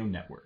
Network.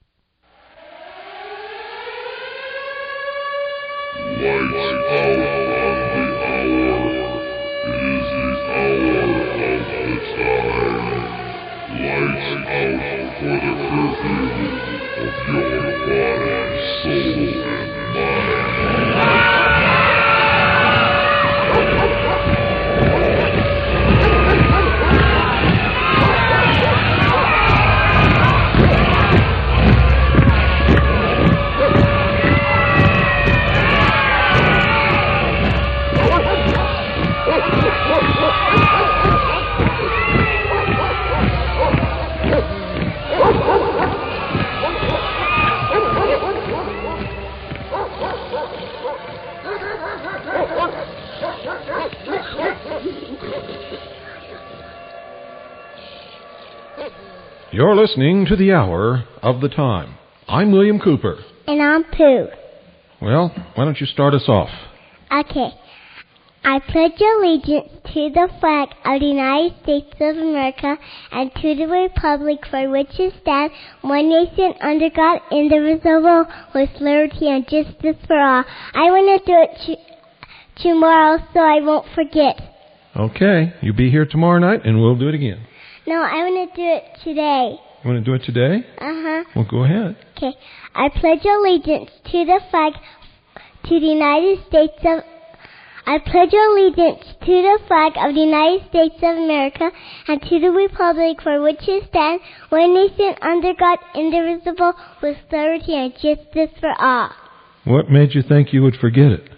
You're listening to the Hour of the Time. I'm William Cooper. And I'm Pooh. Well, why don't you start us off? Okay. I pledge allegiance to the flag of the United States of America and to the republic for which it stands, one nation under God, indivisible, with liberty and justice for all. I want to do it tomorrow so I won't forget. Okay. You be here tomorrow night and we'll do it again. No, I want to do it today. You want to do it today? Uh-huh. Well, go ahead. Okay. I pledge allegiance to the flag to the United States of I pledge allegiance to the flag of the United States of America and to the republic for which it stands, one nation under God, indivisible, with liberty and justice for all. What made you think you would forget it?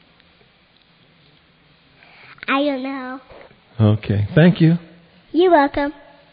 I don't know. Okay. Thank you. You're welcome.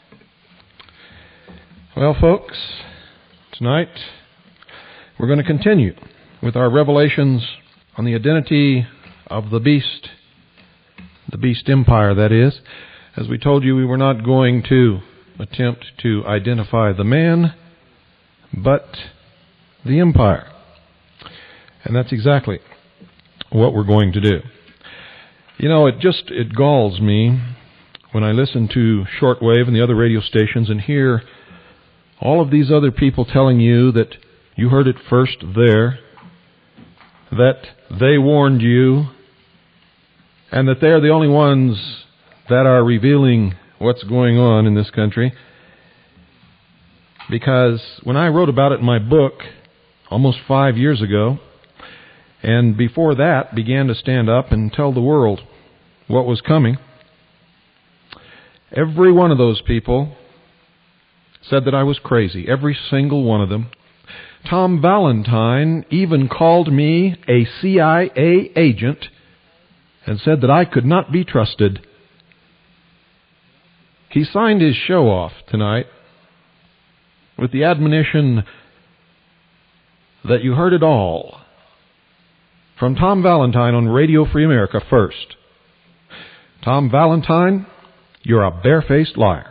Well, folks, tonight we're going to continue with our revelations on the identity of the beast empire, that is. As we told you, we were not going to attempt to identify the man, but the empire. And that's exactly what we're going to do. You know, it galls me when I listen to shortwave and the other radio stations and hear all of these other people telling you that you heard it first there, that they warned you, and that they're the only ones that are revealing what's going on in this country. Because when I wrote about it in my book almost 5 years ago, and before that began to stand up and tell the world what was coming, every one of those people said that I was crazy. Every single one of them. Tom Valentine even called me a CIA agent and said that I could not be trusted. He signed his show off tonight with the admonition that you heard it all from Tom Valentine on Radio Free America first. Tom Valentine, you're a barefaced liar.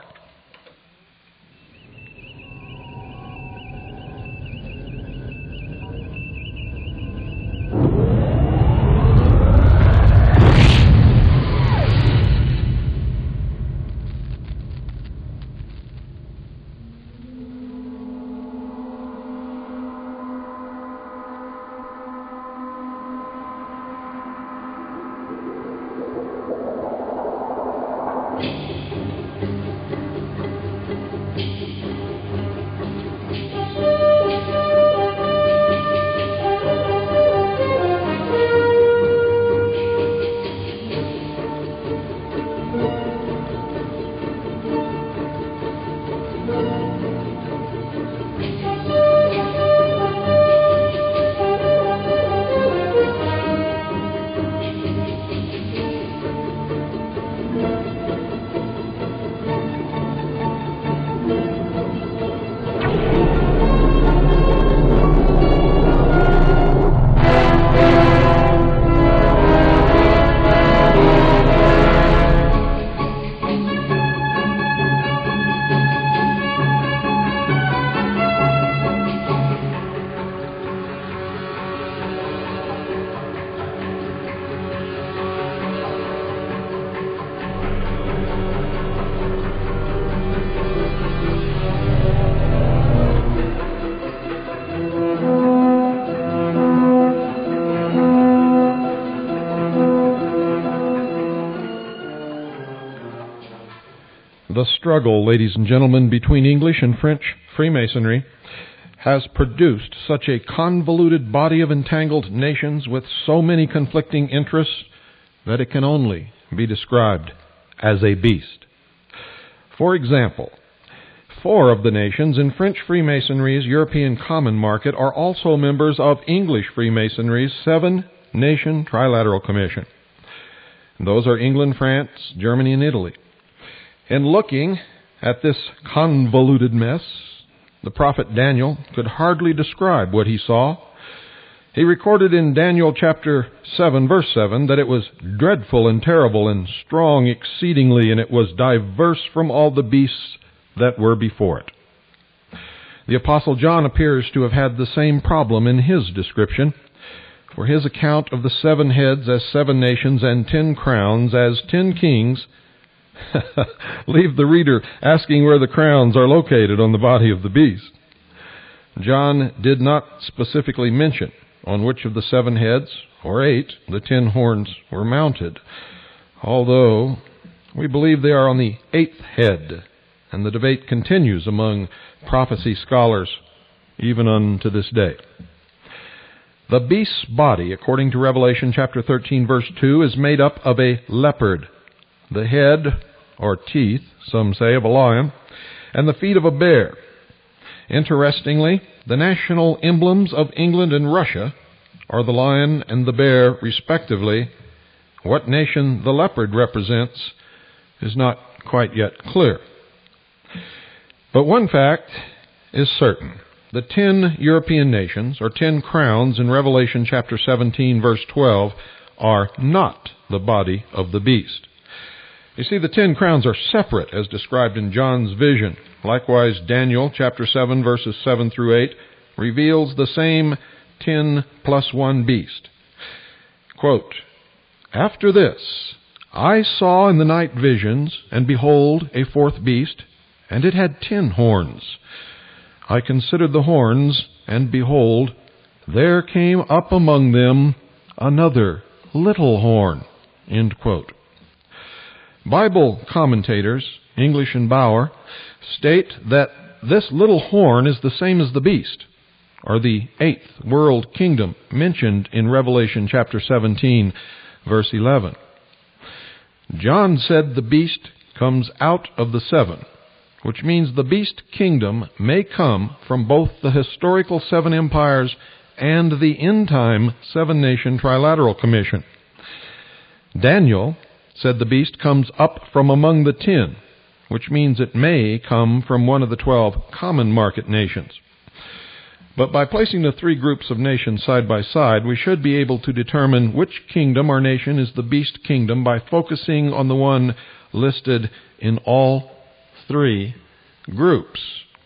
struggle, ladies and gentlemen, between English and French Freemasonry has produced such a convoluted body of entangled nations with so many conflicting interests that it can only be described as a beast. For example, 4 of the nations in French Freemasonry's European Common Market are also members of English Freemasonry's 7-Nation Trilateral Commission. Those are England, France, Germany, and Italy. In looking at this convoluted mess, the prophet Daniel could hardly describe what he saw. He recorded in Daniel chapter 7, verse 7, that it was dreadful and terrible and strong exceedingly, and it was diverse from all the beasts that were before it. The Apostle John appears to have had the same problem in his description, for his account of the 7 heads as 7 nations and 10 crowns as 10 kings leave the reader asking where the crowns are located on the body of the beast. John did not specifically mention on which of the 7 heads, or 8, the 10 horns were mounted, although we believe they are on the 8th head, and the debate continues among prophecy scholars even unto this day. The beast's body, according to Revelation chapter 13, verse 2, is made up of a leopard, the head, or teeth, some say, of a lion, and the feet of a bear. Interestingly, the national emblems of England and Russia are the lion and the bear, respectively. What nation the leopard represents is not quite yet clear. But one fact is certain. The 10 European nations, or 10 crowns in Revelation chapter 17, verse 12, are not the body of the beast. You see, the 10 crowns are separate as described in John's vision. Likewise, Daniel chapter 7, verses 7 through 8, reveals the same 10 plus 1 beast. Quote, "After this, I saw in the night visions, and behold, a 4th beast, and it had 10 horns. I considered the horns, and behold, there came up among them another little horn." End quote. Bible commentators, English and Bauer, state that this little horn is the same as the beast, or the 8th world kingdom mentioned in Revelation chapter 17, verse 11. John said the beast comes out of the 7, which means the beast kingdom may come from both the historical 7 empires and the end-time 7-nation trilateral commission. Daniel said the beast comes up from among the 10, which means it may come from one of the 12 common market nations. But by placing the 3 groups of nations side by side, we should be able to determine which kingdom or nation is the beast kingdom by focusing on the one listed in all 3 groups.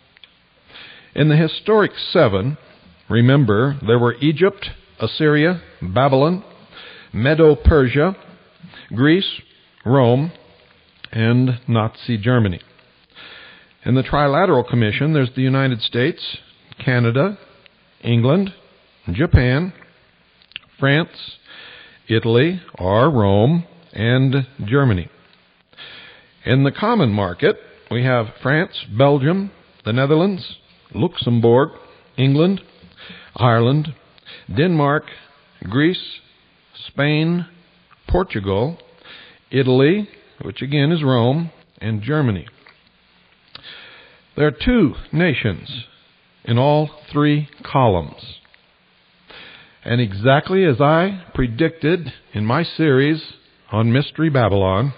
In the historic 7, remember, there were Egypt, Assyria, Babylon, Medo-Persia, Greece, Rome, and Nazi Germany. In the Trilateral Commission, there's the United States, Canada, England, Japan, France, Italy, or Rome, and Germany. In the Common Market, we have France, Belgium, the Netherlands, Luxembourg, England, Ireland, Denmark, Greece, Spain, Portugal, Italy, which again is Rome, and Germany. There are 2 nations in all 3 columns. And exactly as I predicted in my series on Mystery Babylon,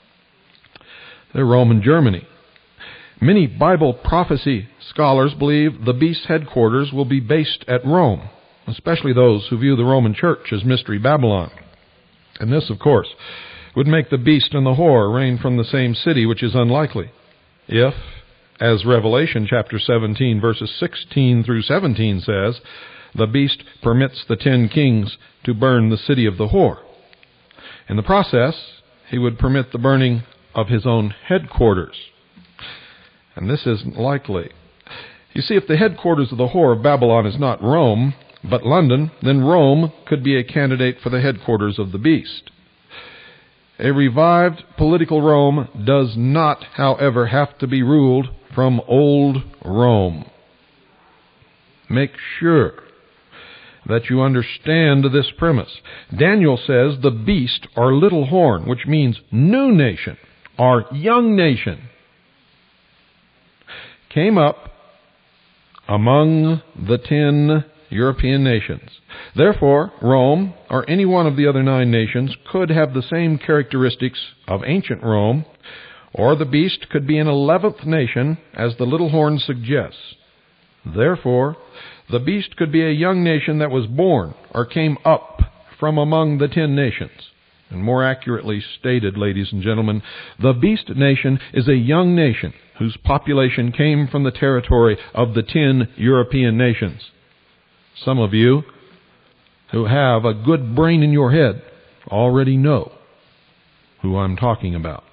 they're Rome and Germany. Many Bible prophecy scholars believe the beast's headquarters will be based at Rome, especially those who view the Roman Church as Mystery Babylon. And this, of course, would make the beast and the whore reign from the same city, which is unlikely. If, as Revelation chapter 17, verses 16 through 17 says, the beast permits the 10 kings to burn the city of the whore. In the process, he would permit the burning of his own headquarters. And this isn't likely. You see, if the headquarters of the whore of Babylon is not Rome, but London, then Rome could be a candidate for the headquarters of the beast. A revived political Rome does not, however, have to be ruled from old Rome. Make sure that you understand this premise. Daniel says the beast, or little horn, which means new nation, or young nation, came up among the 10 European nations. Therefore, Rome, or any one of the other 9 nations, could have the same characteristics of ancient Rome, or the beast could be an 11th nation, as the little horn suggests. Therefore, the beast could be a young nation that was born, or came up from among the 10 nations. And more accurately stated, ladies and gentlemen, the beast nation is a young nation whose population came from the territory of the 10 European nations. Some of you who have a good brain in your head already know who I'm talking about.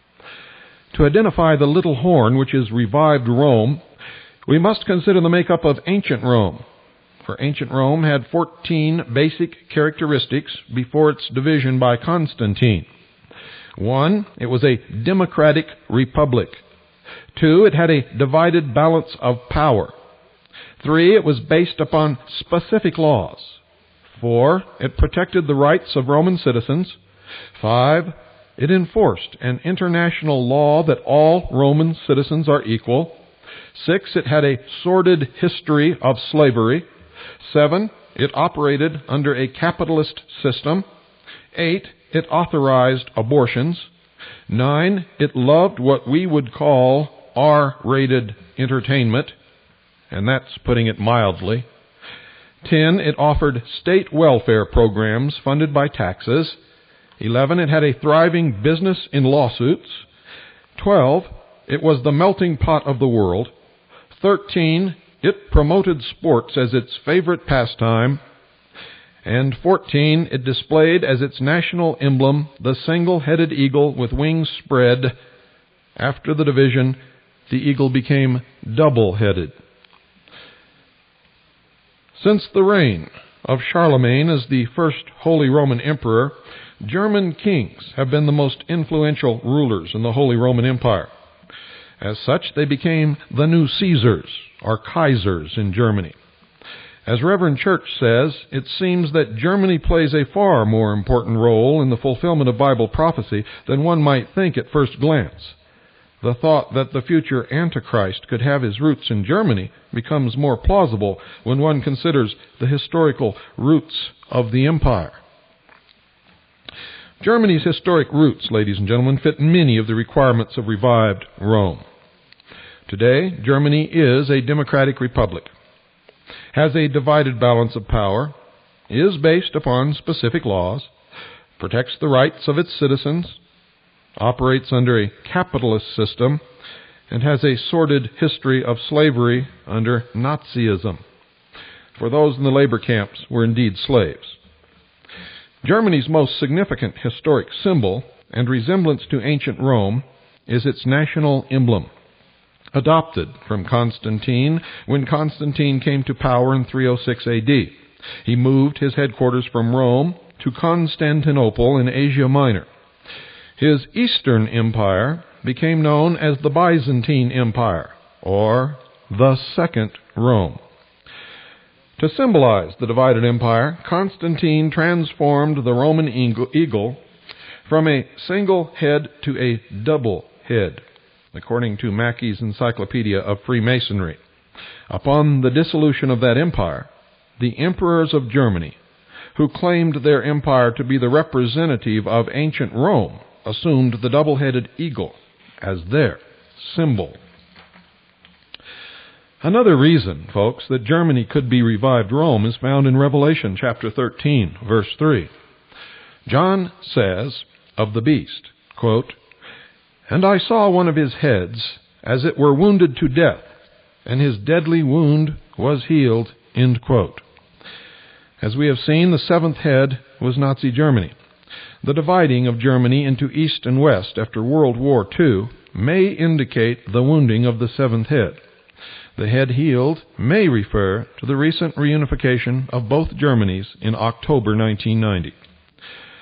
To identify the little horn, which is revived Rome, we must consider the makeup of ancient Rome. For ancient Rome had 14 basic characteristics before its division by Constantine. 1, it was a democratic republic. 2, it had a divided balance of power. 3, it was based upon specific laws. 4, it protected the rights of Roman citizens. 5, it enforced an international law that all Roman citizens are equal. 6, it had a sordid history of slavery. 7, it operated under a capitalist system. 8, it authorized abortions. 9, it loved what we would call R-rated entertainment, and that's putting it mildly. 10, it offered state welfare programs funded by taxes. 11, it had a thriving business in lawsuits. 12, it was the melting pot of the world. 13, it promoted sports as its favorite pastime. And 14, it displayed as its national emblem the single-headed eagle with wings spread. After the division, the eagle became double-headed. Since the reign of Charlemagne as the first Holy Roman Emperor, German kings have been the most influential rulers in the Holy Roman Empire. As such, they became the new Caesars, or Kaisers, in Germany. As Reverend Church says, it seems that Germany plays a far more important role in the fulfillment of Bible prophecy than one might think at first glance. The thought that the future Antichrist could have his roots in Germany becomes more plausible when one considers the historical roots of the empire. Germany's historic roots, ladies and gentlemen, fit many of the requirements of revived Rome. Today, Germany is a democratic republic, has a divided balance of power, is based upon specific laws, protects the rights of its citizens, operates under a capitalist system, and has a sordid history of slavery under Nazism. For those in the labor camps were indeed slaves. Germany's most significant historic symbol and resemblance to ancient Rome is its national emblem, adopted from Constantine when Constantine came to power in 306 A.D. He moved his headquarters from Rome to Constantinople in Asia Minor. His Eastern Empire became known as the Byzantine Empire, or the Second Rome. To symbolize the divided empire, Constantine transformed the Roman eagle from a single head to a double head, according to Mackey's Encyclopedia of Freemasonry. Upon the dissolution of that empire, the emperors of Germany, who claimed their empire to be the representative of ancient Rome, assumed the double-headed eagle as their symbol. Another reason, folks, that Germany could be revived Rome is found in Revelation chapter 13, verse 3. John says of the beast, quote, "And I saw one of his heads as it were wounded to death, and his deadly wound was healed," end quote. As we have seen, the seventh head was Nazi Germany. The dividing of Germany into East and West after World War II may indicate the wounding of the seventh head. The head healed may refer to the recent reunification of both Germanys in October 1990.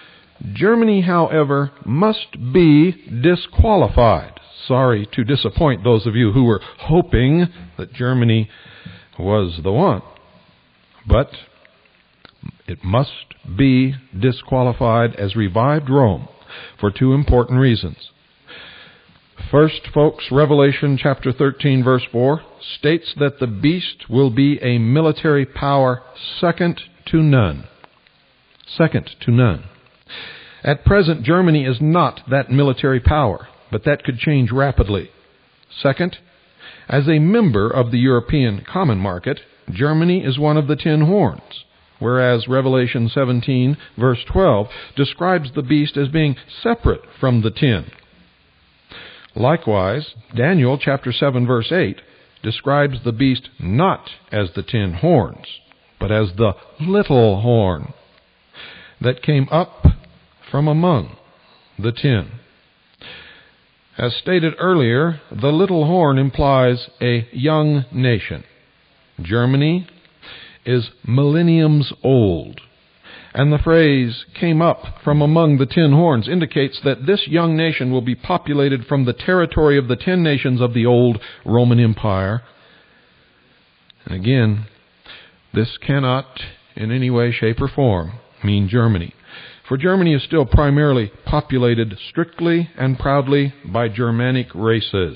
Germany, however, must be disqualified. Sorry to disappoint those of you who were hoping that Germany was the one. But it must be disqualified as revived Rome for two important reasons. First, folks, Revelation chapter 13, verse 4 states that the beast will be a military power second to none. Second to none. At present, Germany is not that military power, but that could change rapidly. Second, as a member of the European Common Market, Germany is one of the 10 horns, whereas Revelation 17, verse 12, describes the beast as being separate from the 10. Likewise, Daniel chapter 7, verse 8, describes the beast not as the 10 horns, but as the little horn that came up from among the 10. As stated earlier, the little horn implies a young nation. Germany is millenniums old, and the phrase came up from among the 10 horns indicates that this young nation will be populated from the territory of the 10 nations of the old Roman Empire. And again, this cannot in any way, shape, or form mean Germany. For Germany is still primarily populated strictly and proudly by Germanic races.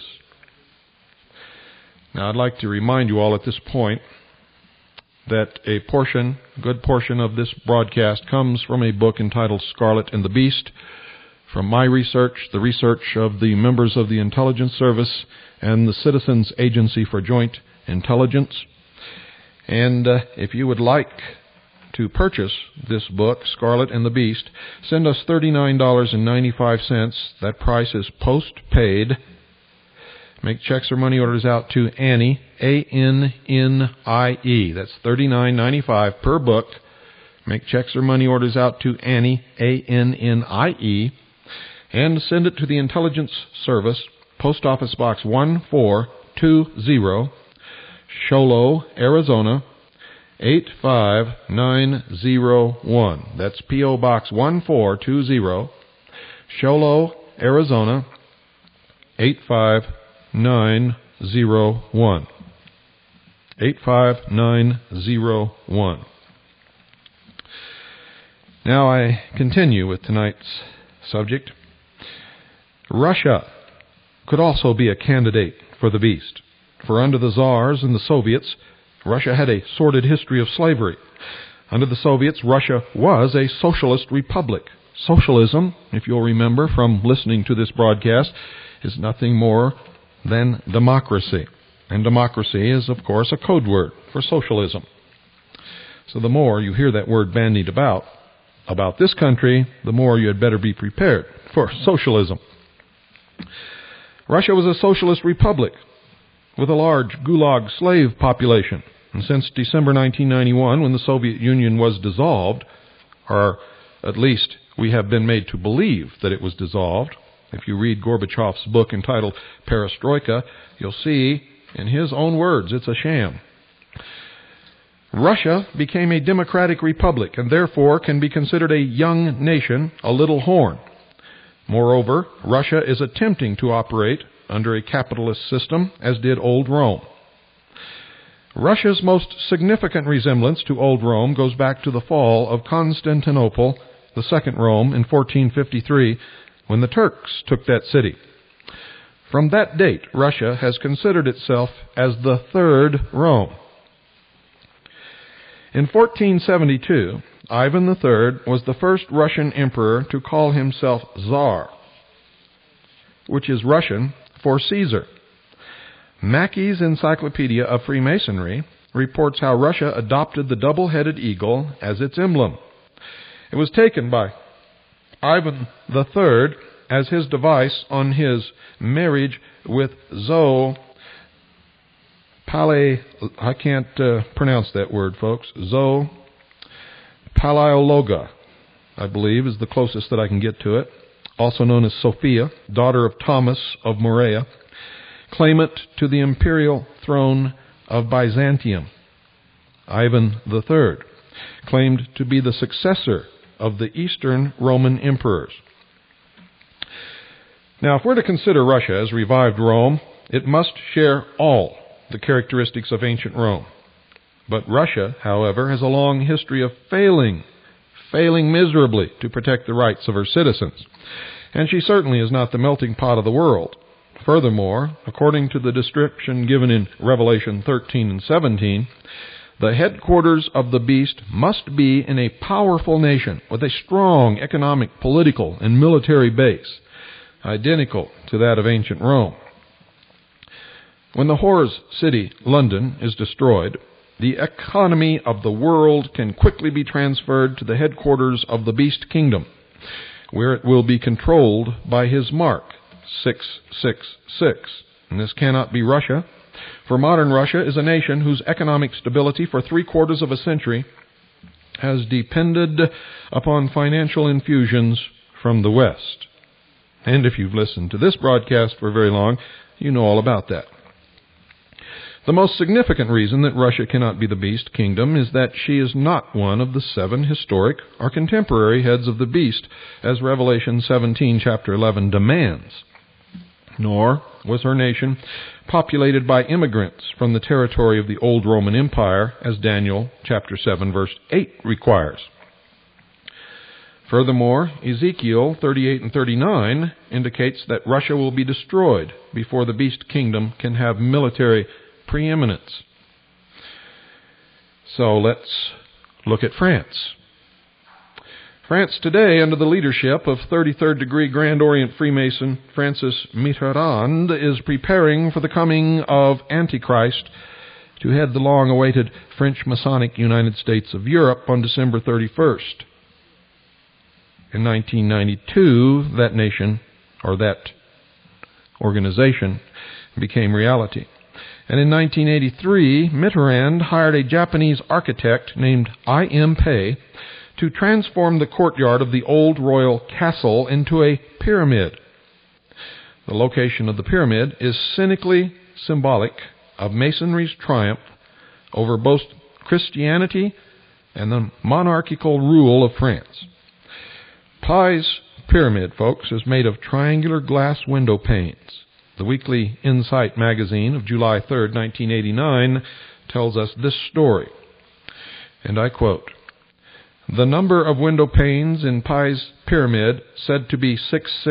Now, I'd like to remind you all at this point that a good portion of this broadcast comes from a book entitled Scarlet and the Beast, from my research, the research of the members of the Intelligence Service and the Citizens Agency for Joint Intelligence. And if you would like to purchase this book, Scarlet and the Beast, send us $39.95. That price is post-paid. Make checks or money orders out to Annie, A-N-N-I-E. That's $39.95 per book. Make checks or money orders out to Annie, A-N-N-I-E. And send it to the Intelligence Service, Post Office Box 1420, Sholo, Arizona, 85901. That's P.O. Box 1420, Sholo, Arizona, 85901. 85901. Now I continue with tonight's subject. Russia could also be a candidate for the beast, for under the Tsars and the Soviets, Russia had a sordid history of slavery. Under the Soviets, Russia was a socialist republic. Socialism, if you'll remember from listening to this broadcast, is nothing more than democracy. And democracy is, of course, a code word for socialism. So the more you hear that word bandied about this country, the more you had better be prepared for socialism. Russia was a socialist republic with a large gulag slave population. And since December 1991, when the Soviet Union was dissolved, or at least we have been made to believe that it was dissolved, if you read Gorbachev's book entitled Perestroika, you'll see, in his own words, it's a sham. Russia became a democratic republic and therefore can be considered a young nation, a little horn. Moreover, Russia is attempting to operate under a capitalist system, as did old Rome. Russia's most significant resemblance to old Rome goes back to the fall of Constantinople, the second Rome, in 1453, when the Turks took that city. From that date, Russia has considered itself as the third Rome. In 1472, Ivan III was the first Russian emperor to call himself Tsar, which is Russian for Caesar. Mackey's Encyclopedia of Freemasonry reports how Russia adopted the double-headed eagle as its emblem. It was taken by Ivan III as his device on his marriage with Zoe I can't pronounce that word, folks. Zoe Palaiologa, I believe, is the closest that I can get to it. Also known as Sophia, daughter of Thomas of Morea, claimant to the imperial throne of Byzantium. Ivan III claimed to be the successor of the Eastern Roman emperors. Now, if we're to consider Russia as revived Rome, it must share all the characteristics of ancient Rome. But Russia, however, has a long history of failing miserably to protect the rights of her citizens. And she certainly is not the melting pot of the world. Furthermore, according to the description given in Revelation 13 and 17, the headquarters of the beast must be in a powerful nation with a strong economic, political, and military base, identical to that of ancient Rome. When the whore's city, London, is destroyed, the economy of the world can quickly be transferred to the headquarters of the beast kingdom, where it will be controlled by his mark, 666. And this cannot be Russia, for modern Russia is a nation whose economic stability for 3/4 of a century has depended upon financial infusions from the West. And if you've listened to this broadcast for very long, you know all about that. The most significant reason that Russia cannot be the beast kingdom is that she is not one of the 7 historic or contemporary heads of the beast, as Revelation 17, chapter 11, demands. Nor was her nation populated by immigrants from the territory of the old Roman Empire, as Daniel chapter 7, verse 8 requires. Furthermore, Ezekiel 38 and 39 indicates that Russia will be destroyed before the beast kingdom can have military preeminence. So let's look at France. France today, under the leadership of 33rd degree Grand Orient Freemason Francis Mitterrand, is preparing for the coming of Antichrist to head the long-awaited French Masonic United States of Europe on December 31st. In 1992, that nation, or that organization, became reality. And in 1983, Mitterrand hired a Japanese architect named I.M. Pei to transform the courtyard of the old royal castle into a pyramid. The location of the pyramid is cynically symbolic of Masonry's triumph over both Christianity and the monarchical rule of France. Pei's pyramid, folks, is made of triangular glass window panes. The Weekly Insight magazine of July 3, 1989, tells us this story, and I quote, "The number of window panes in Pei's pyramid, said to be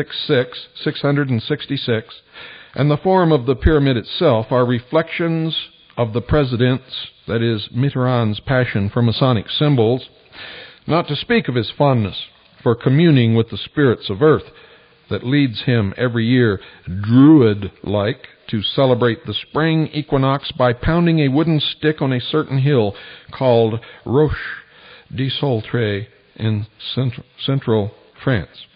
666, and the form of the pyramid itself are reflections of the president's, that is, Mitterrand's passion for Masonic symbols, not to speak of his fondness for communing with the spirits of earth, that leads him every year, druid-like, to celebrate the spring equinox by pounding a wooden stick on a certain hill called Roche de Soltre in central France."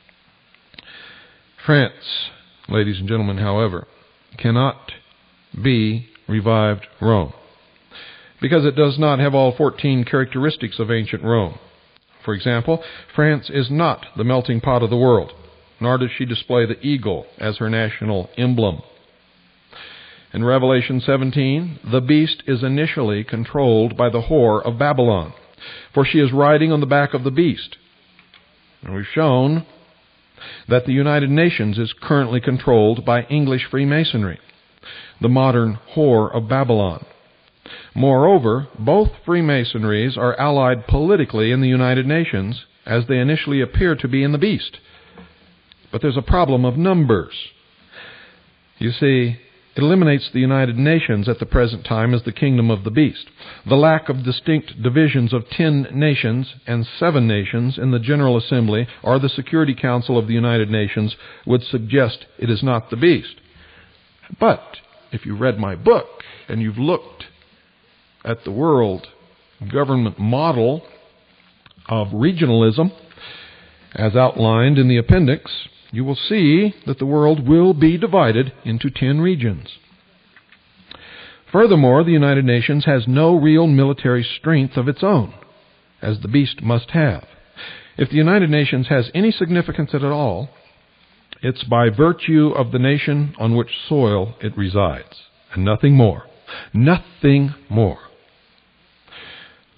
France, ladies and gentlemen, however, cannot be revived Rome, because it does not have all 14 characteristics of ancient Rome. For example, France is not the melting pot of the world, nor does she display the eagle as her national emblem. In Revelation 17, the beast is initially controlled by the whore of Babylon, for she is riding on the back of the beast. And we've shown that the United Nations is currently controlled by English Freemasonry, the modern whore of Babylon. Moreover, both Freemasonries are allied politically in the United Nations, as they initially appear to be in the beast. But there's a problem of numbers. You see, it eliminates the United Nations at the present time as the kingdom of the beast. The lack of distinct divisions of 10 nations and 7 nations in the General Assembly or the Security Council of the United Nations would suggest it is not the beast. But if you read my book and you've looked at the world government model of regionalism as outlined in the appendix, you will see that the world will be divided into 10 regions. Furthermore, the United Nations has no real military strength of its own, as the beast must have. If the United Nations has any significance at all, it's by virtue of the nation on which soil it resides, and nothing more. Nothing more.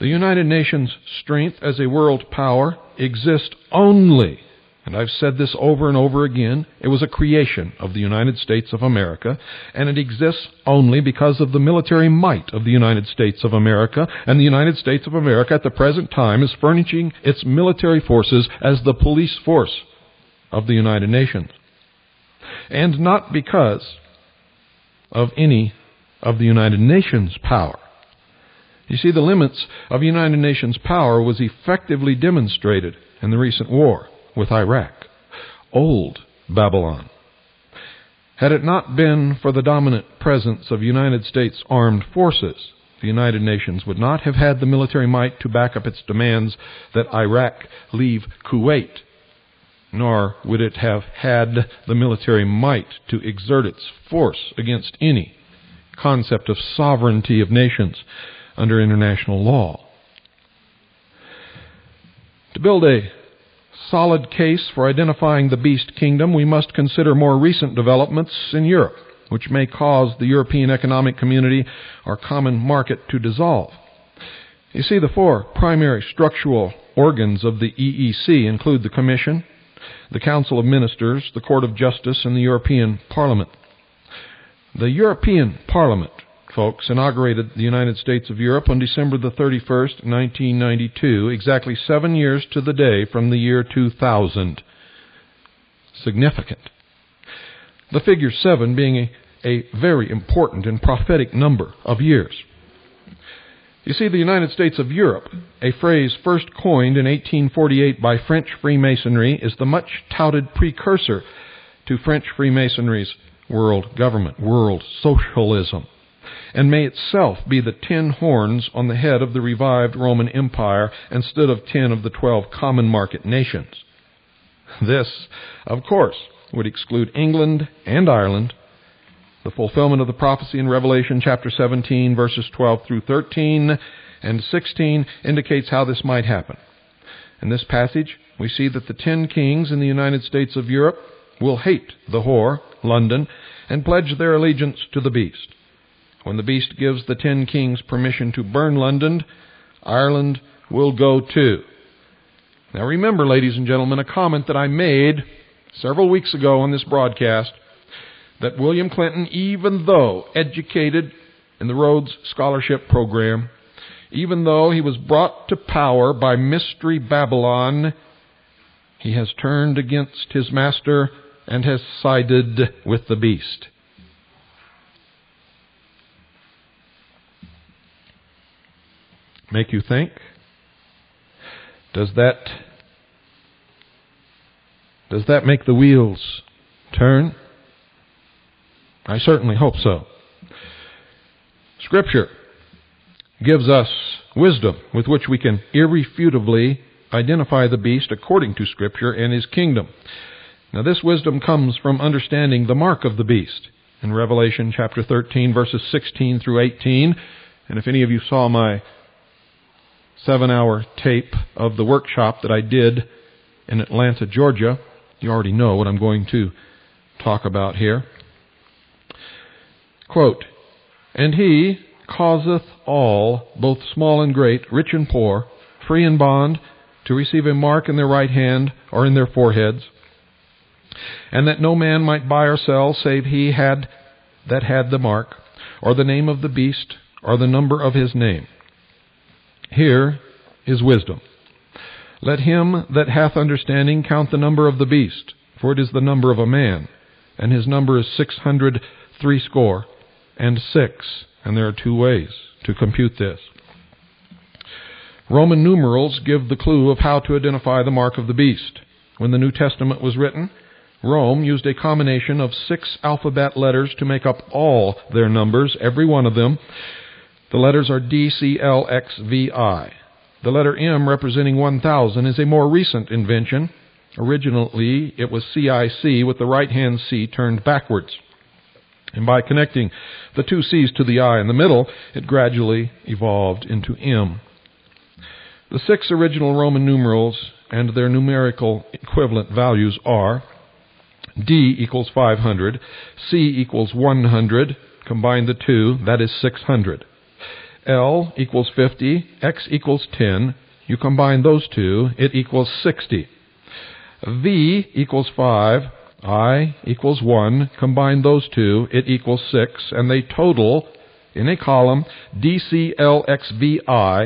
The United Nations' strength as a world power exists only, and I've said this over and over again, it was a creation of the United States of America, and it exists only because of the military might of the United States of America, and the United States of America at the present time is furnishing its military forces as the police force of the United Nations. And not because of any of the United Nations' power. You see, the limits of United Nations power was effectively demonstrated in the recent war with Iraq, old Babylon. Had it not been for the dominant presence of United States armed forces, the United Nations would not have had the military might to back up its demands that Iraq leave Kuwait, nor would it have had the military might to exert its force against any concept of sovereignty of nations under international law. To build a solid case for identifying the beast kingdom, we must consider more recent developments in Europe, which may cause the European Economic Community, our common market, to dissolve. You see, the four primary structural organs of the EEC include the Commission, the Council of Ministers, the Court of Justice, and the European Parliament. The European Parliament, folks, inaugurated the United States of Europe on December the 31st, 1992, exactly 7 years to the day from the year 2000. Significant. The figure 7 being a very important and prophetic number of years. You see, the United States of Europe, a phrase first coined in 1848 by French Freemasonry, is the much-touted precursor to French Freemasonry's world government, world socialism, and may itself be the 10 horns on the head of the revived Roman Empire instead of 10 of the 12 common market nations. This, of course, would exclude England and Ireland. The fulfillment of the prophecy in Revelation chapter 17, verses 12 through 13 and 16 indicates how this might happen. In this passage, we see that the 10 kings in the United States of Europe will hate the whore, London, and pledge their allegiance to the beast. When the beast gives the 10 kings permission to burn London, Ireland will go too. Now remember, ladies and gentlemen, a comment that I made several weeks ago on this broadcast, that William Clinton, even though educated in the Rhodes Scholarship Program, even though he was brought to power by Mystery Babylon, he has turned against his master and has sided with the beast. Make you think? Does that make the wheels turn? I certainly hope so. Scripture gives us wisdom with which we can irrefutably identify the beast according to Scripture and his kingdom. Now, this wisdom comes from understanding the mark of the beast in Revelation chapter 13, verses 16 through 18. And if any of you saw my 7-hour tape of the workshop that I did in Atlanta, Georgia, you already know what I'm going to talk about here. Quote, "And he causeth all, both small and great, rich and poor, free and bond, to receive a mark in their right hand or in their foreheads, and that no man might buy or sell save he that had the mark, or the name of the beast, or the number of his name." Here is wisdom. "Let him that hath understanding count the number of the beast, for it is the number of a man, and his number is 666, and there are 2 ways to compute this. Roman numerals give the clue of how to identify the mark of the beast. When the New Testament was written, Rome used a combination of 6 alphabet letters to make up all their numbers, every one of them. The letters are D, C, L, X, V, I. The letter M, representing 1,000, is a more recent invention. Originally, it was CIC, with the right-hand C turned backwards. And by connecting the 2 C's to the I in the middle, it gradually evolved into M. The 6 original Roman numerals and their numerical equivalent values are D equals 500, C equals 100, combine the 2, that is 600. L equals 50, X equals 10. You combine those two, it equals 60. V equals 5, I equals 1. Combine those two, it equals 6, and they total, in a column, DCLXVI,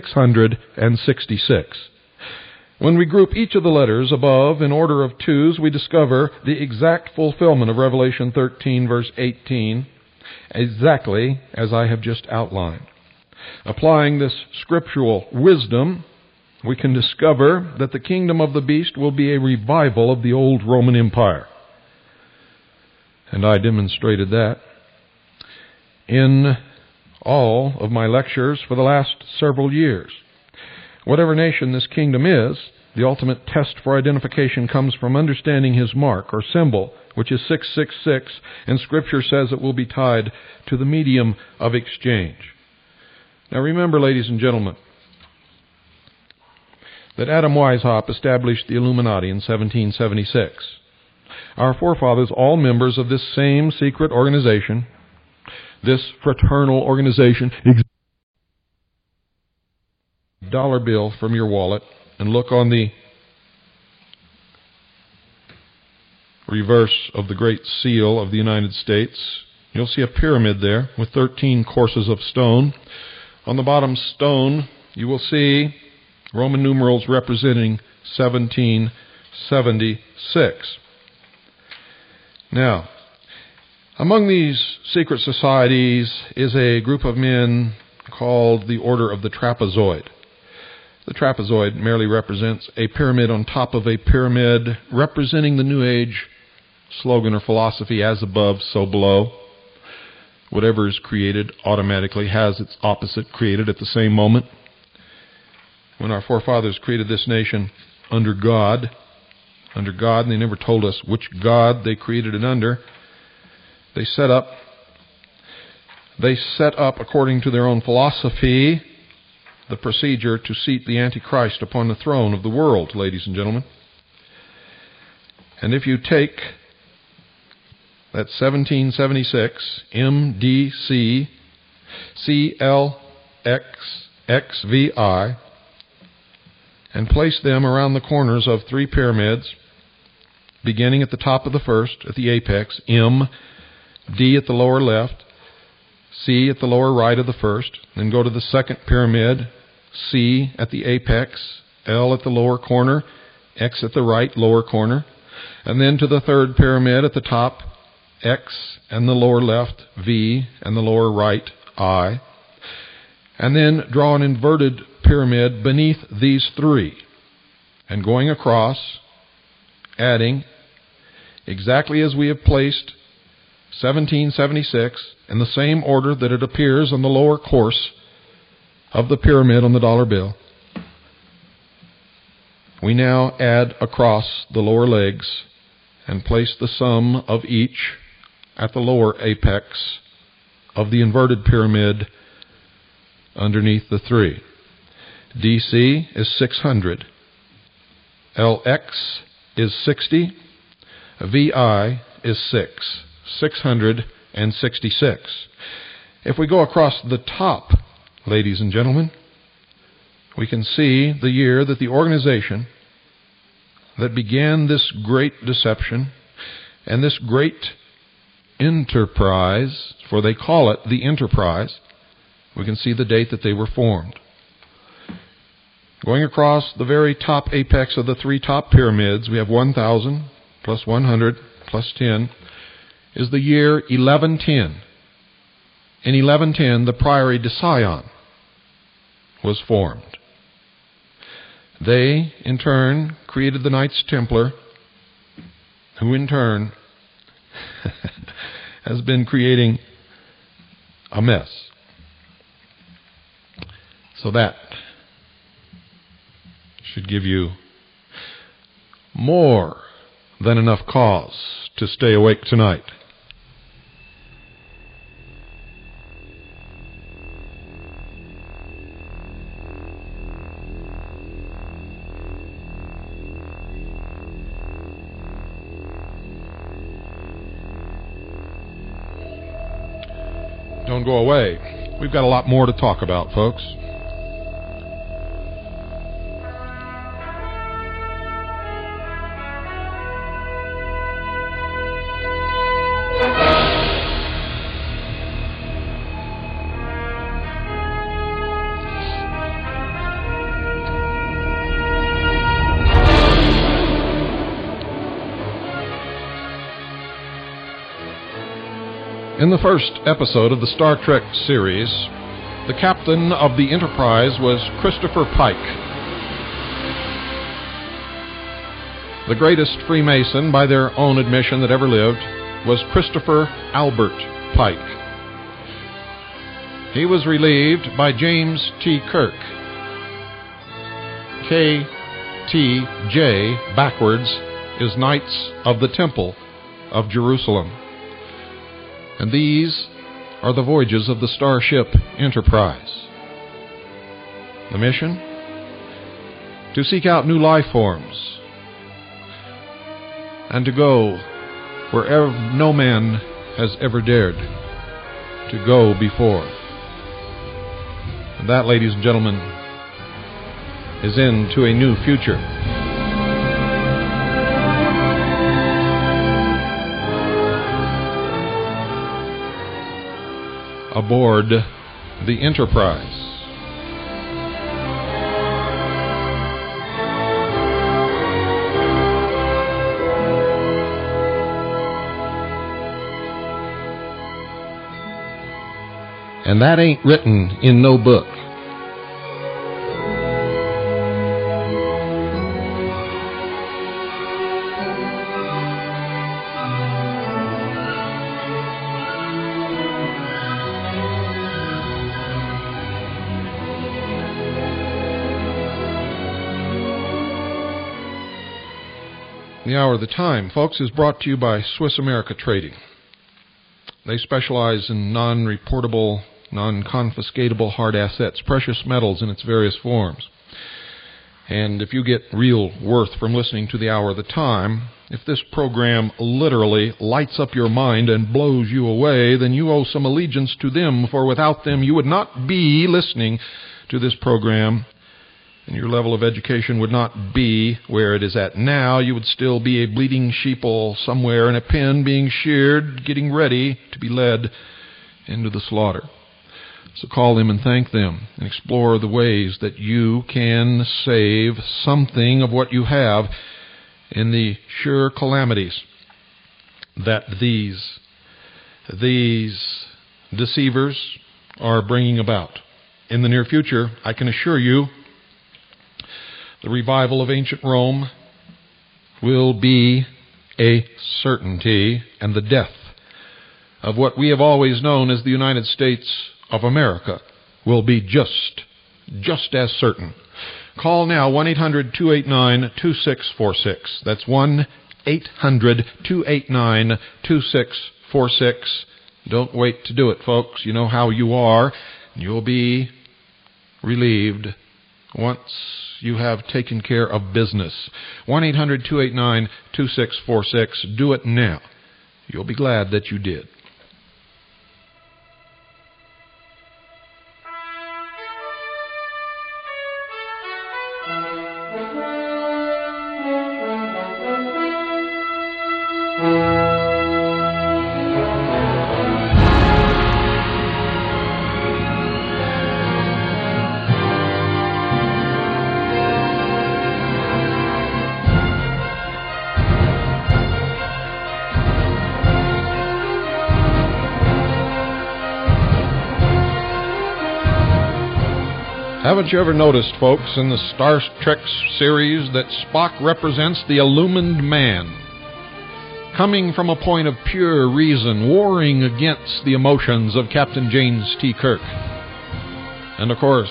666. When we group each of the letters above in order of twos, we discover the exact fulfillment of Revelation 13, verse 18, exactly as I have just outlined. Applying this scriptural wisdom, we can discover that the kingdom of the beast will be a revival of the old Roman Empire. And I demonstrated that in all of my lectures for the last several years. Whatever nation this kingdom is, the ultimate test for identification comes from understanding his mark or symbol, which is 666, and Scripture says it will be tied to the medium of exchange. Now remember, ladies and gentlemen, that Adam Weishaupt established the Illuminati in 1776. Our forefathers, all members of this same secret organization, this fraternal organization, dollar bill from your wallet and look on the reverse of the Great Seal of the United States. You'll see a pyramid there with 13 courses of stone. On the bottom stone, you will see Roman numerals representing 1776. Now, among these secret societies is a group of men called the Order of the Trapezoid. The trapezoid merely represents a pyramid on top of a pyramid, representing the New Age slogan or philosophy, as above, so below. Whatever is created automatically has its opposite created at the same moment. When our forefathers created this nation under God, and they never told us which God they created it under, they set up, according to their own philosophy, the procedure to seat the Antichrist upon the throne of the world, ladies and gentlemen. And if you take that 1776 MDC CLXXVI and place them around the corners of three pyramids, beginning at the top of the first, at the apex, M, D at the lower left, C at the lower right of the first, then go to the second pyramid, C at the apex, L at the lower corner, X at the right lower corner, and then to the third pyramid at the top, X and the lower left, V and the lower right, I, and then draw an inverted pyramid beneath these three, and going across, adding, exactly as we have placed 1776 in the same order that it appears on the lower course of the pyramid on the dollar bill. We now add across the lower legs and place the sum of each at the lower apex of the inverted pyramid underneath the three. DC is 600. LX is 60. VI is 6. 666. If we go across the top, ladies and gentlemen, we can see the year that the organization that began this great deception and this great enterprise, for they call it the enterprise, we can see the date that they were formed. Going across the very top apex of the three top pyramids, we have 1,000 plus 100 plus 10 is the year 1110. In 1110, the Priory de Sion was formed. They, in turn, created the Knights Templar, who in turn has been creating a mess. So that should give you more than enough cause to stay awake tonight. Don't go away. We've got a lot more to talk about, folks. In the first episode of the Star Trek series, the captain of the Enterprise was Christopher Pike. The greatest Freemason, by their own admission, that ever lived was Christopher Albert Pike. He was relieved by James T. Kirk. KTJ, backwards, is Knights of the Temple of Jerusalem. And these are the voyages of the Starship Enterprise. The mission? To seek out new life forms and to go wherever no man has ever dared to go before. And that, ladies and gentlemen, is into a new future. Aboard the Enterprise. And that ain't written in no book. The Hour of the Time, folks, is brought to you by Swiss America Trading. They specialize in non-reportable, non-confiscatable hard assets, precious metals in its various forms. And if you get real worth from listening to the Hour of the Time, if this program literally lights up your mind and blows you away, then you owe some allegiance to them, for without them you would not be listening to this program, and your level of education would not be where it is at now. You would still be a bleeding sheeple somewhere in a pen being sheared, getting ready to be led into the slaughter. So call them and thank them and explore the ways that you can save something of what you have in the sure calamities that these deceivers are bringing about. In the near future, I can assure you, the revival of ancient Rome will be a certainty, and the death of what we have always known as the United States of America will be just as certain. Call now 1-800-289-2646. That's 1-800-289-2646. Don't wait to do it, folks. You know how you are. You'll be relieved once you have taken care of business. 1-800-289-2646. Do it now. You'll be glad that you did. Haven't you ever noticed, folks, in the Star Trek series that Spock represents the illumined man, coming from a point of pure reason, warring against the emotions of Captain James T. Kirk? And of course,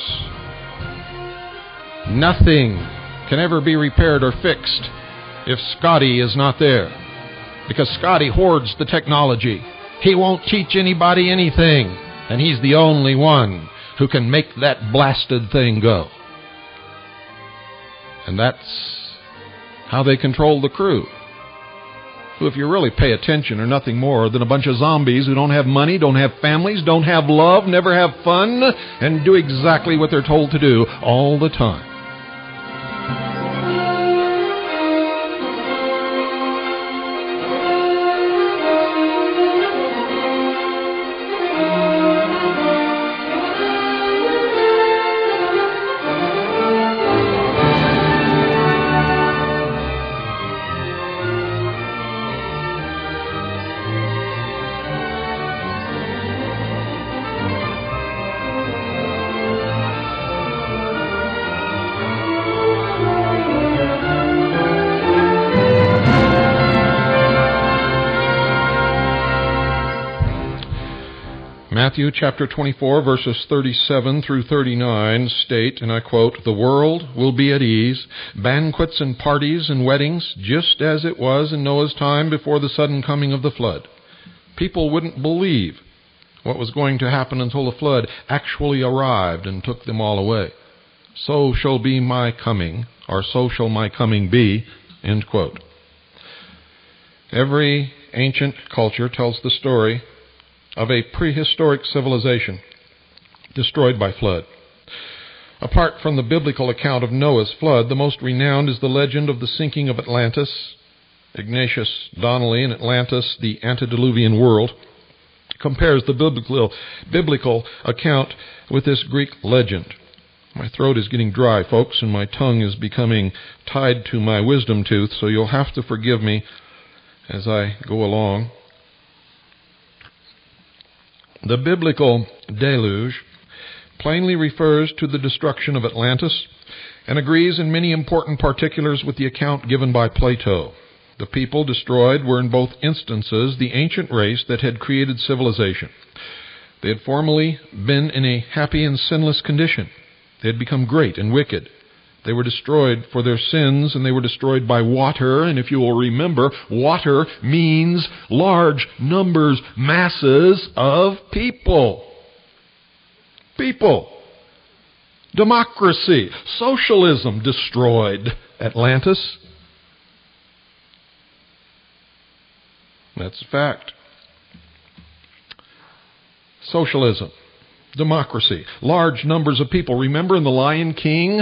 nothing can ever be repaired or fixed if Scotty is not there, because Scotty hoards the technology. He won't teach anybody anything, and he's the only one who can make that blasted thing go. And that's how they control the crew. who, if you really pay attention, are nothing more than a bunch of zombies who don't have money, don't have families, don't have love, never have fun, and do exactly what they're told to do all the time. Matthew chapter 24, verses 37 through 39 state, and I quote, "The world will be at ease, banquets and parties and weddings, just as it was in Noah's time before the sudden coming of the flood. People wouldn't believe what was going to happen until the flood actually arrived and took them all away. So shall be my coming, or so shall my coming be," end quote. Every ancient culture tells the story of a prehistoric civilization destroyed by flood. Apart from the biblical account of Noah's flood, the most renowned is the legend of the sinking of Atlantis. Ignatius Donnelly in Atlantis, the Antediluvian World, compares the biblical account with this Greek legend. My throat is getting dry, folks, and my tongue is becoming tied to my wisdom tooth, so you'll have to forgive me as I go along. The biblical deluge plainly refers to the destruction of Atlantis and agrees in many important particulars with the account given by Plato. The people destroyed were in both instances the ancient race that had created civilization. They had formerly been in a happy and sinless condition. They had become great and wicked. They were destroyed for their sins, and they were destroyed by water. And if you will remember, water means large numbers, masses of people. People. Democracy. Socialism destroyed Atlantis. That's a fact. Socialism. Democracy. Large numbers of people. Remember in The Lion King?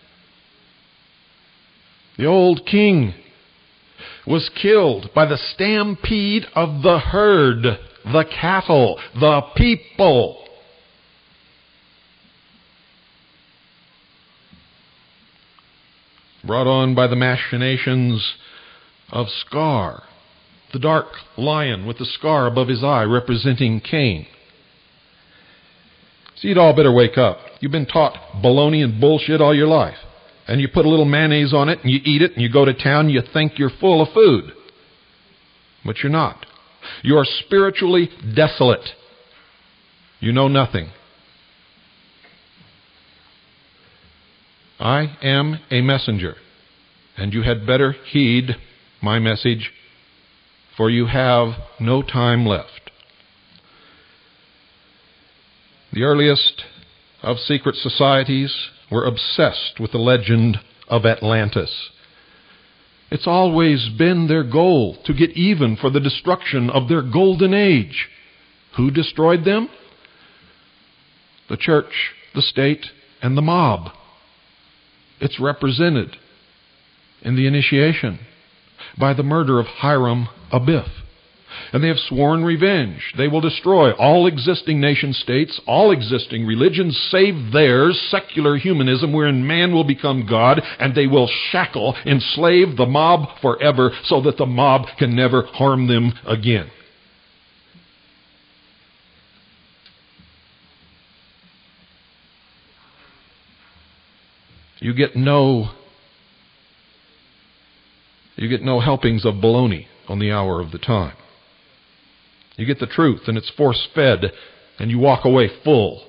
The old king was killed by the stampede of the herd, the cattle, the people. Brought on by the machinations of Scar, the dark lion with the scar above his eye representing Cain. So you'd all better wake up. You've been taught baloney and bullshit all your life. And you put a little mayonnaise on it, and you eat it, and you go to town, and you think you're full of food. But you're not. You are spiritually desolate. You know nothing. I am a messenger, and you had better heed my message, for you have no time left. The earliest of secret societies were obsessed with the legend of Atlantis. It's always been their goal to get even for the destruction of their golden age. Who destroyed them? The church, the state, and the mob. It's represented in the initiation by the murder of Hiram Abiff. And they have sworn revenge. They will destroy all existing nation-states, all existing religions, save theirs, secular humanism, wherein man will become God, and they will shackle, enslave the mob forever, so that the mob can never harm them again. You get no helpings of baloney on the hour of the time. You get the truth, and it's force-fed, and you walk away full.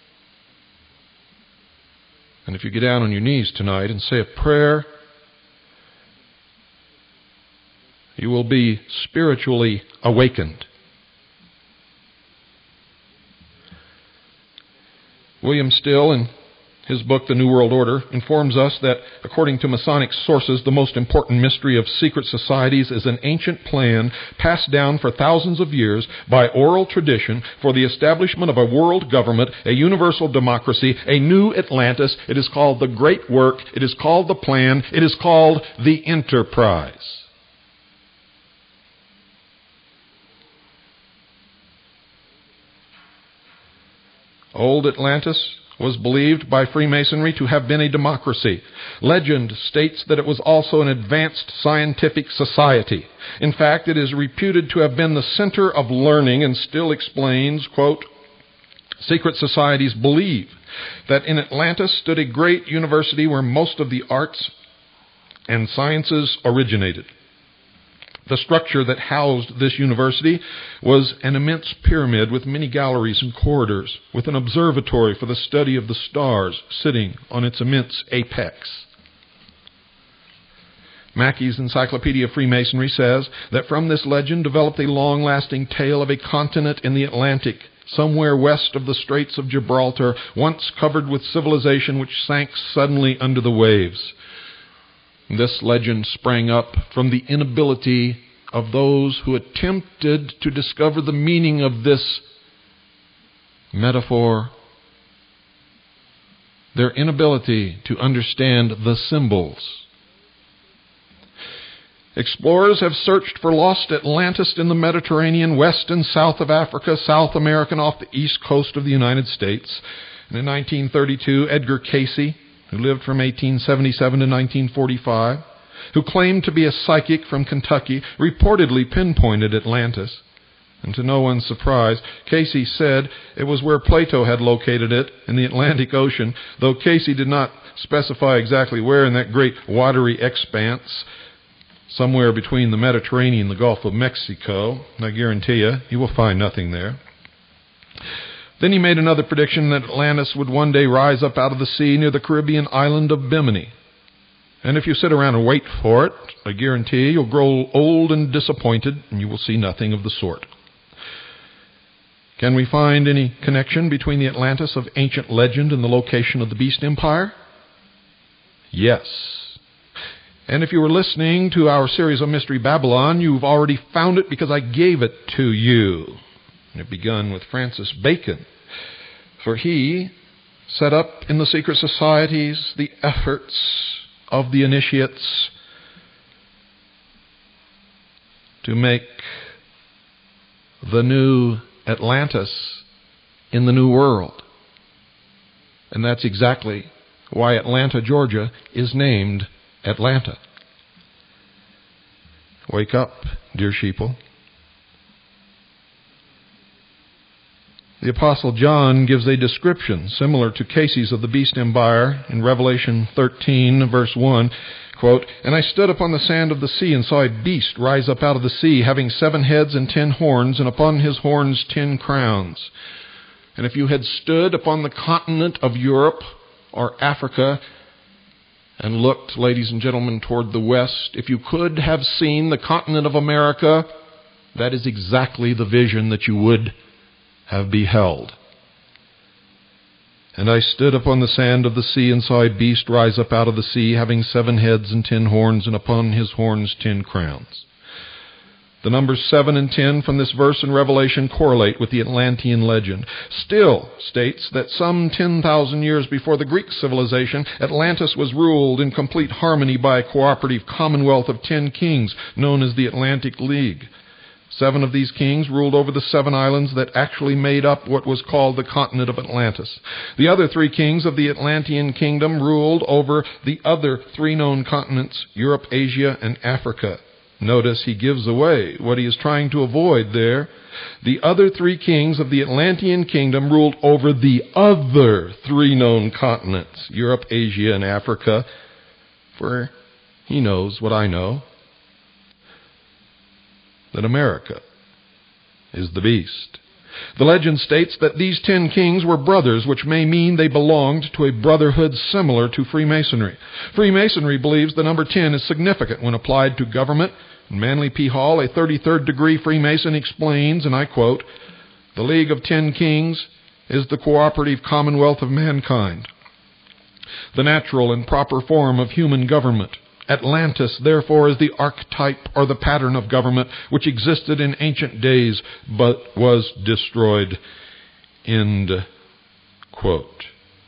And if you get down on your knees tonight and say a prayer, you will be spiritually awakened. William Still, in His book, The New World Order, informs us that, according to Masonic sources, the most important mystery of secret societies is an ancient plan passed down for thousands of years by oral tradition for the establishment of a world government, a universal democracy, a new Atlantis. It is called the Great Work. It is called the Plan. It is called the Enterprise. Old Atlantis was believed by Freemasonry to have been a democracy. Legend states that it was also an advanced scientific society. In fact, it is reputed to have been the center of learning and still explains, quote, secret societies believe that in Atlantis stood a great university where most of the arts and sciences originated. The structure that housed this university was an immense pyramid with many galleries and corridors, with an observatory for the study of the stars sitting on its immense apex. Mackey's Encyclopedia of Freemasonry says that from this legend developed a long-lasting tale of a continent in the Atlantic, somewhere west of the Straits of Gibraltar, once covered with civilization which sank suddenly under the waves. This legend sprang up from the inability of those who attempted to discover the meaning of this metaphor, their inability to understand the symbols. Explorers have searched for lost Atlantis in the Mediterranean, west and south of Africa, South America, and off the east coast of the United States. And in 1932, Edgar Cayce, who lived from 1877 to 1945, who claimed to be a psychic from Kentucky, reportedly pinpointed Atlantis. And to no one's surprise, Cayce said it was where Plato had located it, in the Atlantic Ocean, though Cayce did not specify exactly where in that great watery expanse, somewhere between the Mediterranean and the Gulf of Mexico. I guarantee you will find nothing there. Then he made another prediction that Atlantis would one day rise up out of the sea near the Caribbean island of Bimini. And if you sit around and wait for it, I guarantee you'll grow old and disappointed, and you will see nothing of the sort. Can we find any connection between the Atlantis of ancient legend and the location of the Beast Empire? Yes. And if you were listening to our series on Mystery Babylon, you've already found it because I gave it to you. And it began with Francis Bacon. For he set up in the secret societies the efforts of the initiates to make the new Atlantis in the New World. And that's exactly why Atlanta, Georgia is named Atlanta. Wake up, dear sheeple. The Apostle John gives a description similar to Cayce's of the Beast Empire in Revelation 13, verse 1. Quote, "And I stood upon the sand of the sea and saw a beast rise up out of the sea, having 7 heads and 10 horns, and upon his horns 10 crowns." And if you had stood upon the continent of Europe or Africa and looked, ladies and gentlemen, toward the west, if you could have seen the continent of America, that is exactly the vision that you would have beheld. "And I stood upon the sand of the sea and saw a beast rise up out of the sea, having 7 heads and 10 horns, and upon his horns 10 crowns. The numbers 7 and 10 from this verse in Revelation correlate with the Atlantean legend. Still states that some 10,000 years before the Greek civilization, Atlantis was ruled in complete harmony by a cooperative commonwealth of 10 kings known as the Atlantic League. 7 of these kings ruled over the 7 islands that actually made up what was called the continent of Atlantis. The other 3 kings of the Atlantean kingdom ruled over the other 3 known continents, Europe, Asia, and Africa. Notice he gives away what he is trying to avoid there. The other 3 kings of the Atlantean kingdom ruled over the other 3 known continents, Europe, Asia, and Africa. For he knows what I know, that America is the beast. The legend states that these 10 kings were brothers, which may mean they belonged to a brotherhood similar to Freemasonry. Freemasonry believes the number 10 is significant when applied to government. And Manly P. Hall, a 33rd degree Freemason, explains, and I quote, "The League of 10 Kings is the cooperative commonwealth of mankind. the natural and proper form of human government. Atlantis, therefore, is the archetype or the pattern of government which existed in ancient days but was destroyed. End quote.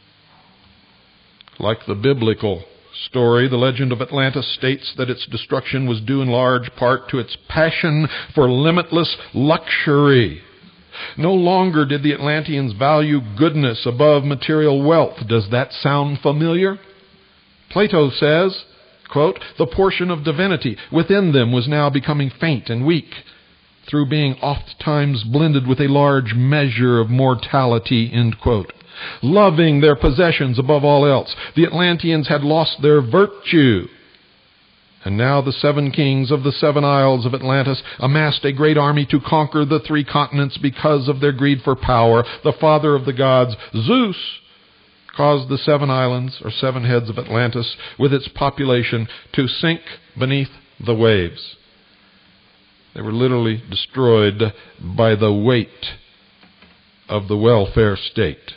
Like the biblical story, the legend of Atlantis states that its destruction was due in large part to its passion for limitless luxury. No longer did the Atlanteans value goodness above material wealth. Does that sound familiar? Plato says, quote, the portion of divinity within them was now becoming faint and weak, through being oft-times blended with a large measure of mortality, end quote. Loving their possessions above all else, the Atlanteans had lost their virtue. And now the 7 kings of the 7 isles of Atlantis amassed a great army to conquer the 3 continents because of their greed for power. The father of the gods, Zeus, caused the 7 islands, or 7 heads of Atlantis, with its population, to sink beneath the waves. They were literally destroyed by the weight of the welfare state.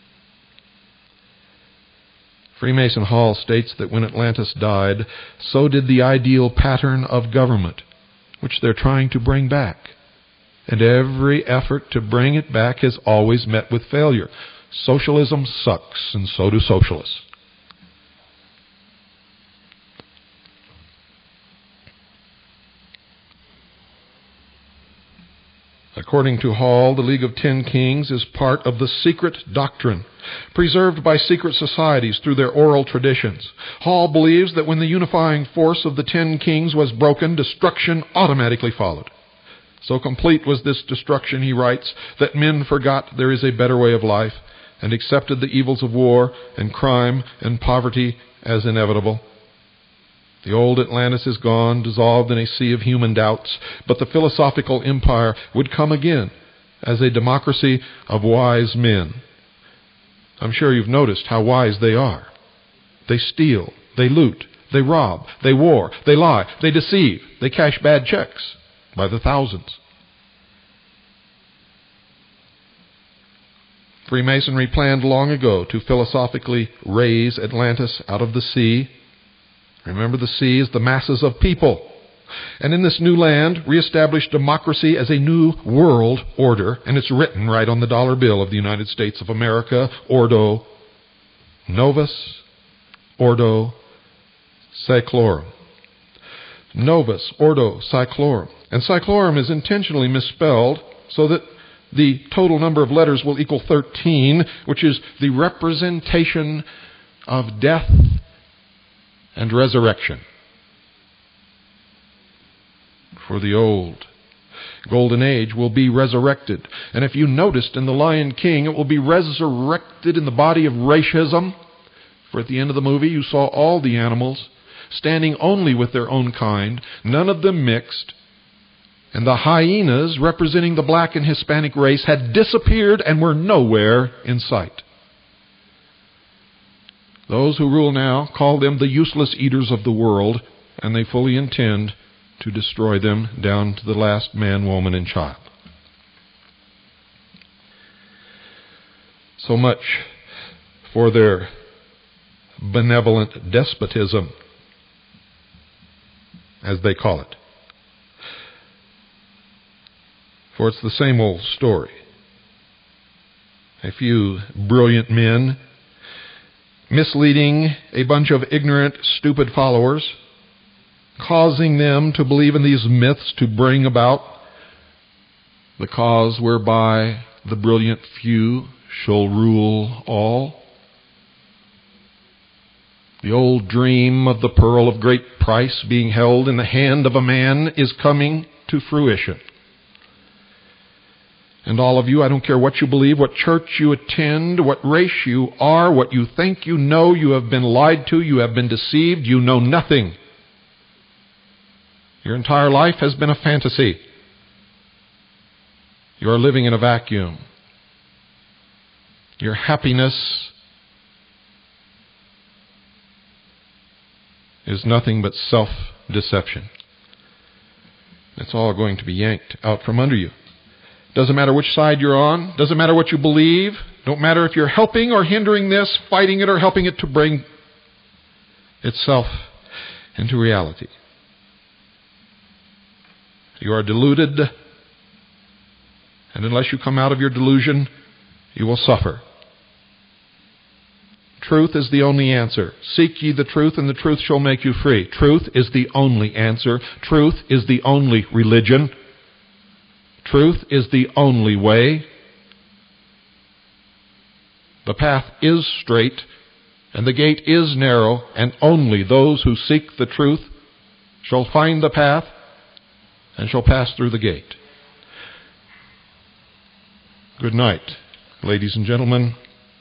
Freemason Hall states that when Atlantis died, so did the ideal pattern of government, which they're trying to bring back. And every effort to bring it back is always met with failure. Socialism sucks, and so do socialists. According to Hall, the League of 10 Kings is part of the secret doctrine, preserved by secret societies through their oral traditions. Hall believes that when the unifying force of the 10 kings was broken, destruction automatically followed. So complete was this destruction, he writes, that men forgot there is a better way of life and accepted the evils of war and crime and poverty as inevitable. The old Atlantis is gone, dissolved in a sea of human doubts, but the philosophical empire would come again as a democracy of wise men. I'm sure you've noticed how wise they are. They steal, they loot, they rob, they war, they lie, they deceive, they cash bad checks by the thousands. Freemasonry planned long ago to philosophically raise Atlantis out of the sea. Remember, the sea is the masses of people. And in this new land, reestablish democracy as a new world order. And it's written right on the dollar bill of the United States of America, Ordo Novus, Ordo Seclorum. Novus, Ordo Seclorum. And Seclorum is intentionally misspelled so that the total number of letters will equal 13, which is the representation of death and resurrection. For the old golden age will be resurrected. And if you noticed in The Lion King, it will be resurrected in the body of racism. For at the end of the movie, you saw all the animals standing only with their own kind, none of them mixed. And the hyenas, representing the black and Hispanic race, had disappeared and were nowhere in sight. Those who rule now call them the useless eaters of the world, and they fully intend to destroy them down to the last man, woman, and child. So much for their benevolent despotism, as they call it. For it's the same old story. A few brilliant men misleading a bunch of ignorant, stupid followers, causing them to believe in these myths to bring about the cause whereby the brilliant few shall rule all. The old dream of the pearl of great price being held in the hand of a man is coming to fruition. And all of you, I don't care what you believe, what church you attend, what race you are, what you think you know, you have been lied to, you have been deceived, you know nothing. Your entire life has been a fantasy. You are living in a vacuum. Your happiness is nothing but self-deception. It's all going to be yanked out from under you. Doesn't matter which side you're on. Doesn't matter what you believe. Don't matter if you're helping or hindering this, fighting it or helping it to bring itself into reality. You are deluded, and unless you come out of your delusion, you will suffer. Truth is the only answer. Seek ye the truth, and the truth shall make you free. Truth is the only answer. Truth is the only religion. Truth is the only way. The path is straight, and the gate is narrow, and only those who seek the truth shall find the path and shall pass through the gate. Good night, ladies and gentlemen.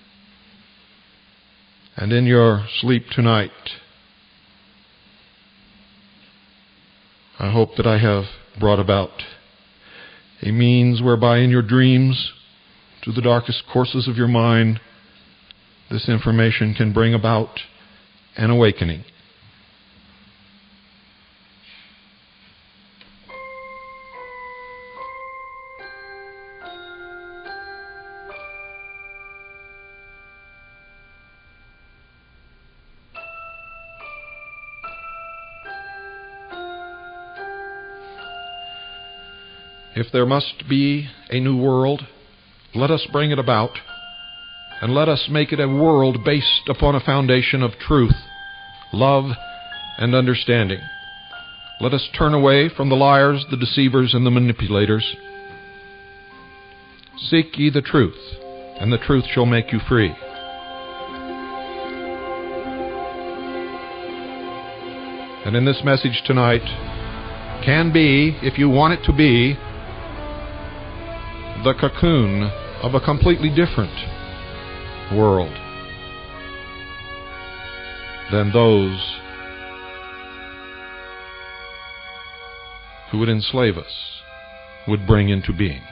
And in your sleep tonight, I hope that I have brought about a means whereby in your dreams, to the darkest courses of your mind, this information can bring about an awakening. If there must be a new world, let us bring it about, and let us make it a world based upon a foundation of truth, love, and understanding. Let us turn away from the liars, the deceivers, and the manipulators. Seek ye the truth, and the truth shall make you free. And in this message tonight can be, if you want it to be, the cocoon of a completely different world than those who would enslave us would bring into being.